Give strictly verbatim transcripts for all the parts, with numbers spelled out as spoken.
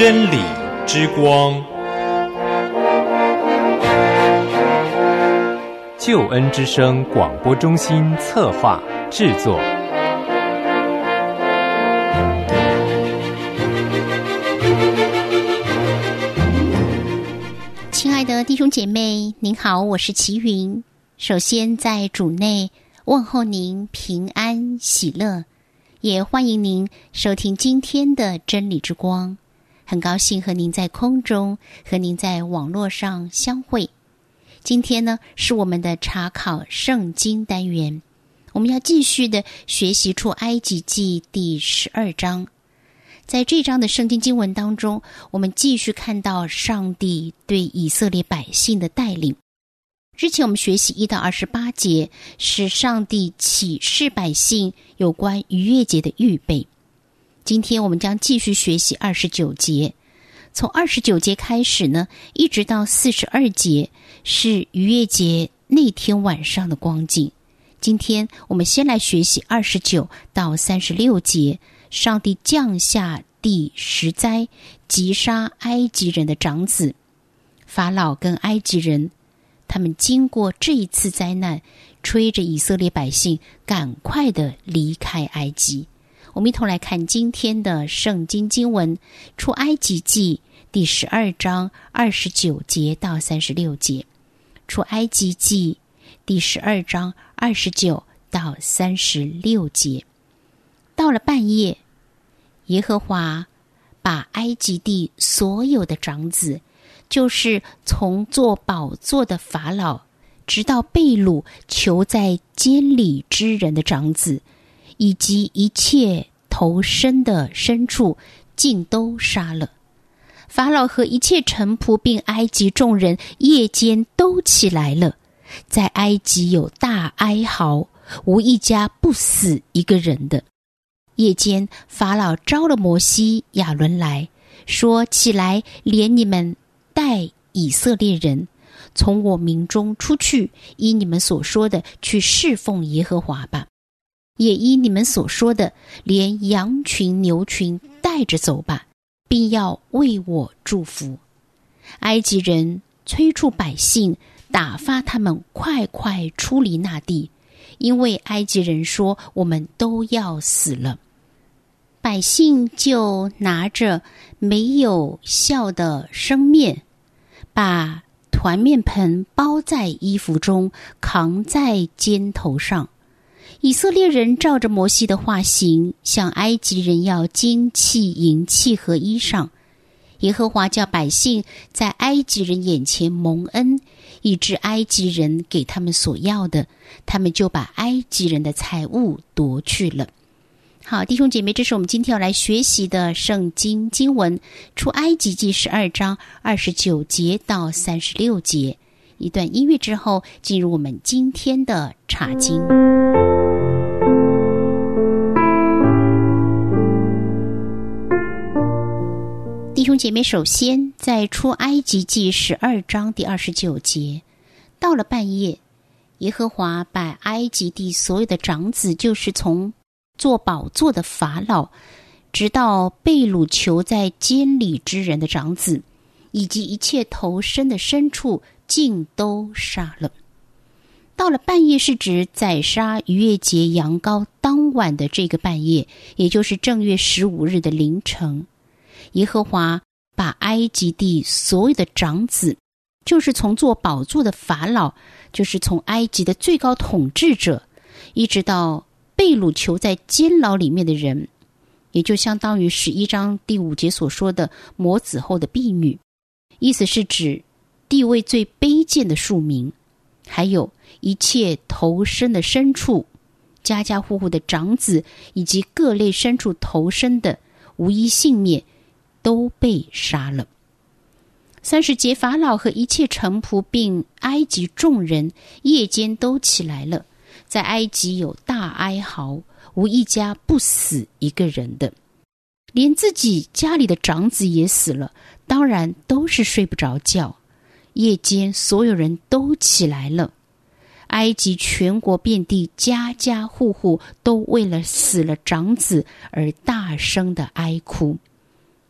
真理之光，救恩之声广播中心策划制作。 亲爱的弟兄姐妹，您好，我是齐云。首先在主内问候您平安喜乐，也欢迎您收听今天的真理之光。很高兴和您在空中，和您在网络上相会。今天呢，是我们的查考圣经单元，我们要继续的学习出埃及记第十二章。在这章的圣经经文当中，我们继续看到上帝对以色列百姓的带领。之前我们学习一到二十八节，是上帝启示百姓有关逾越节的预备。今天我们将继续学习二十九节，从二十九节开始呢，一直到四十二节是逾越节那天晚上的光景。今天我们先来学习二十九到三十六节，上帝降下第十灾，击杀埃及人的长子。法老跟埃及人，他们经过这一次灾难，催着以色列百姓赶快的离开埃及。我们一同来看今天的圣经经文，出埃及记第十二章二十九节到三十六节。出埃及记第十二章二十九到三十六节。到了半夜，耶和华把埃及地所有的长子，就是从坐宝座的法老，直到被掳囚在监里之人的长子，以及一切投生的牲畜，尽都杀了。法老和一切臣仆并埃及众人夜间都起来了，在埃及有大哀嚎，无一家不死一个人的。夜间法老召了摩西亚伦来说，起来，连你们带以色列人从我民中出去，依你们所说的去侍奉耶和华吧，也依你们所说的连羊群牛群带着走吧，并要为我祝福。埃及人催促百姓，打发他们快快出离那地，因为埃及人说，我们都要死了。百姓就拿着没有酵的生面，把团面盆包在衣服中，扛在肩头上。以色列人照着摩西的话行，向埃及人要金器、银器和衣裳。耶和华叫百姓在埃及人眼前蒙恩，以致埃及人给他们所要的，他们就把埃及人的财物夺去了。好，弟兄姐妹，这是我们今天要来学习的圣经经文，出埃及记十二章二十九节到三十六节。一段音乐之后，进入我们今天的查经。弟兄姐妹，首先在出埃及记十二章第二十九节，到了半夜，耶和华把埃及地所有的长子，就是从坐宝座的法老，直到被掳囚在监里之人的长子，以及一切投生的牲畜，尽都杀了。到了半夜是指宰杀逾越节羊羔当晚的这个半夜，也就是正月十五日的凌晨。耶和华把埃及地所有的长子，就是从坐宝座的法老，就是从埃及的最高统治者，一直到被掳囚在监牢里面的人，也就相当于十一章第五节所说的魔子后的婢女，意思是指地位最卑贱的庶民，还有一切投生的牲畜，家家户户的长子以及各类牲畜投生的，无一幸免，都被杀了。三十节，法老和一切臣仆并埃及众人夜间都起来了，在埃及有大哀嚎，无一家不死一个人的。连自己家里的长子也死了，当然都是睡不着觉。夜间所有人都起来了，埃及全国遍地家家户户都为了死了长子而大声的哀哭。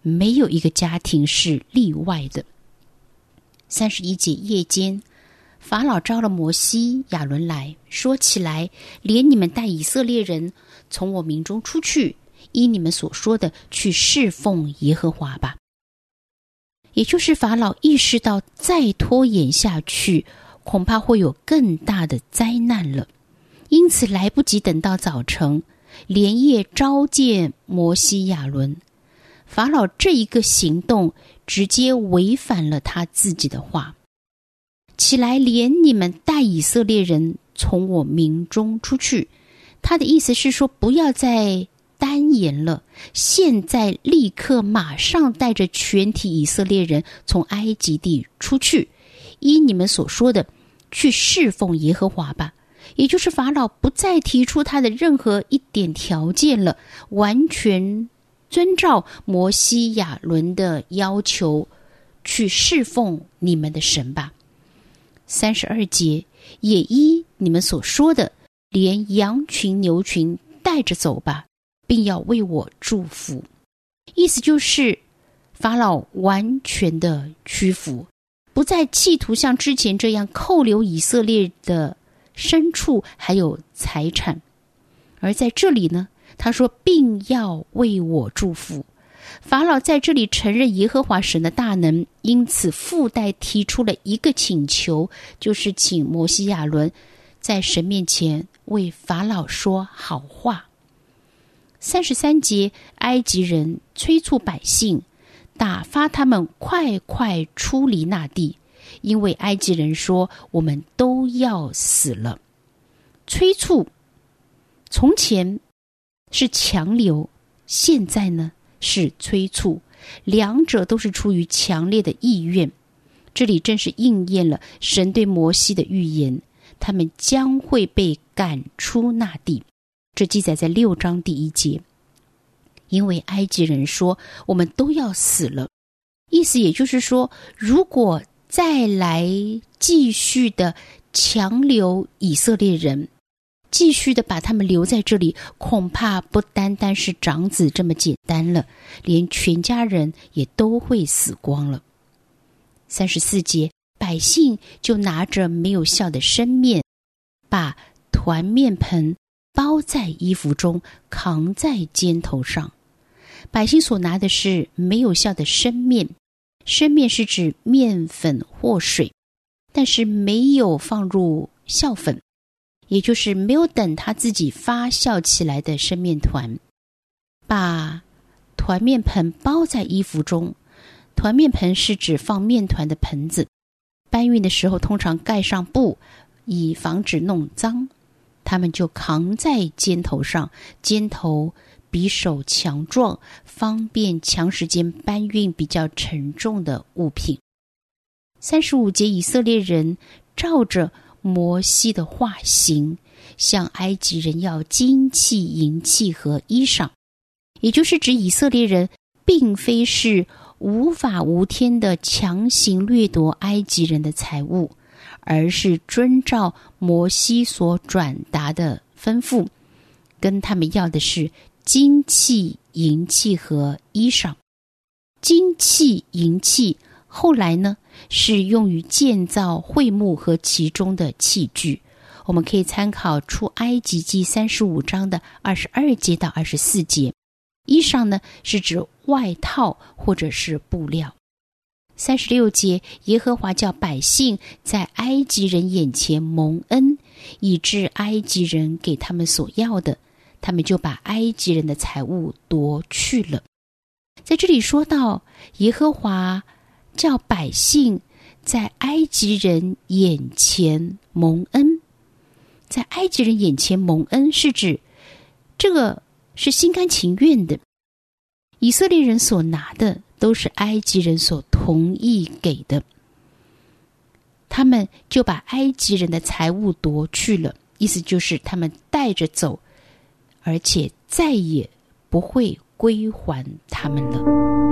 没有一个家庭是例外的。三十一节夜间，法老召了摩西、亚伦来说起来，连你们带以色列人从我民中出去，依你们所说的去侍奉耶和华吧。也就是法老意识到再拖延下去恐怕会有更大的灾难了，因此来不及等到早晨，连夜召见摩西、亚伦。法老这一个行动直接违反了他自己的话，起来，连你们带以色列人从我民中出去。他的意思是说，不要再单言了，现在立刻马上带着全体以色列人从埃及地出去，依你们所说的去侍奉耶和华吧。也就是法老不再提出他的任何一点条件了，完全遵照摩西、亚伦的要求去侍奉你们的神吧。三十二节，也依你们所说的，连羊群牛群带着走吧，并要为我祝福。意思就是法老完全的屈服，不再企图像之前这样扣留以色列的牲畜还有财产。而在这里呢，他说并要为我祝福。法老在这里承认耶和华神的大能，因此附带提出了一个请求，就是请摩西、亚伦在神面前为法老说好话。三十三节，埃及人催促百姓，打发他们快快出离那地，因为埃及人说我们都要死了。催促从前是强留，现在呢是催促，两者都是出于强烈的意愿。这里正是应验了神对摩西的预言，他们将会被赶出那地。这记载在六章第一节。因为埃及人说我们都要死了，意思也就是说，如果再来继续的强留以色列人，继续的把他们留在这里，恐怕不单单是长子这么简单了，连全家人也都会死光了。三十四节，百姓就拿着没有酵的生面，把团面盆包在衣服中，扛在肩头上。百姓所拿的是没有酵的生面，生面是指面粉或水，但是没有放入酵粉，也就是没有等它自己发酵起来的生面团。把团面盆包在衣服中，团面盆是指放面团的盆子，搬运的时候通常盖上布，以防止弄脏。他们就扛在肩头上，肩头比手强壮，方便长时间搬运比较沉重的物品。三十五节，以色列人照着摩西的话行，向埃及人要金器、银器和衣裳，也就是指以色列人并非是无法无天的强行掠夺埃及人的财物，而是遵照摩西所转达的吩咐，跟他们要的是金器、银器和衣裳。金器、银器后来呢是用于建造会幕和其中的器具，我们可以参考出埃及记三十五章的二十二节到二十四节。衣裳呢是指外套或者是布料。三十六节，耶和华叫百姓在埃及人眼前蒙恩，以致埃及人给他们所要的，他们就把埃及人的财物夺去了。在这里说到耶和华叫百姓在埃及人眼前蒙恩，在埃及人眼前蒙恩是指这个是心甘情愿的，以色列人所拿的都是埃及人所同意给的，他们就把埃及人的财物夺去了，意思就是他们带着走，而且再也不会归还他们了。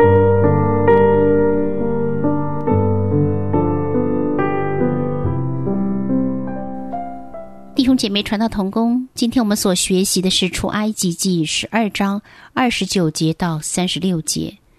弟兄姐妹，传道同工，今天我们所学习的是出埃及记十二章二十九节到三十六节。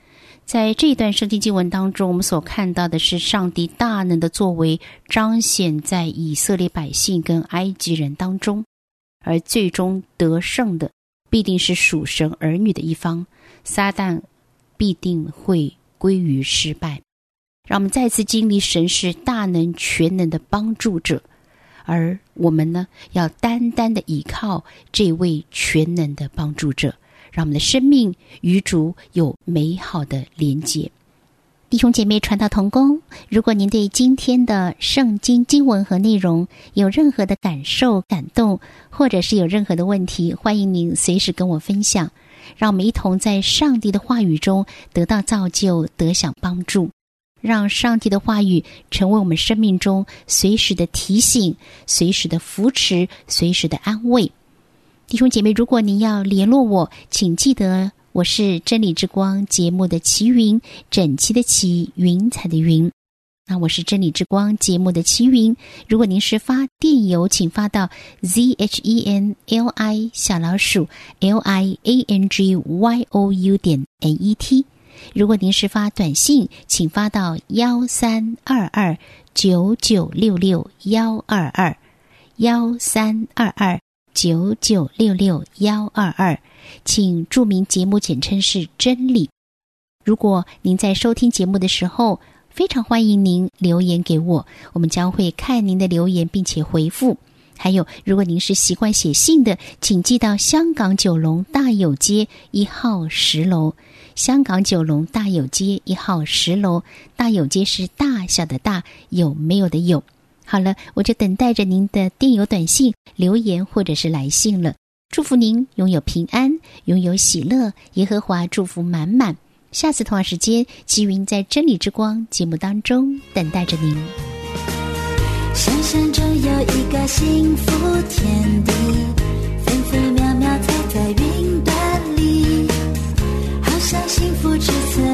在这一段圣经经文当中，我们所看到的是上帝大能的作为彰显在以色列百姓跟埃及人当中，而最终得胜的必定是属神儿女的一方，撒旦必定会归于失败。让我们再次经历神是大能全能的帮助者，而我们呢，要单单的依靠这位全能的帮助者，让我们的生命与主有美好的连结。弟兄姐妹传道同工，如果您对今天的圣经经文和内容有任何的感受、感动，或者是有任何的问题，欢迎您随时跟我分享，让我们一同在上帝的话语中得到造就，得享帮助，让上帝的话语成为我们生命中随时的提醒、随时的扶持、随时的安慰。弟兄姐妹，如果您要联络我，请记得我是真理之光节目的齐云，整齐的齐，云彩的云。那我是真理之光节目的齐云。如果您是发电邮，请发到 z h e n l i 小老鼠 l i a n g y o u 点 n e t。如果您是发短信，请发到幺三二二九九六六幺二二幺三二二九九六六幺二二，请注明节目简称是真理。如果您在收听节目的时候，非常欢迎您留言给我，我们将会看您的留言并且回复。还有，如果您是习惯写信的，请寄到香港九龙大有街一号十楼。香港九龙大有街一号十楼，大有街是大小的大，有没有的有。好了，我就等待着您的电邮、短信、留言或者是来信了。祝福您拥有平安，拥有喜乐，耶和华祝福满满。下次同样时间，齐云在真理之光节目当中等待着您。 想象中有一个幸福天地，分分秒秒踩在云端里，好像幸福之侧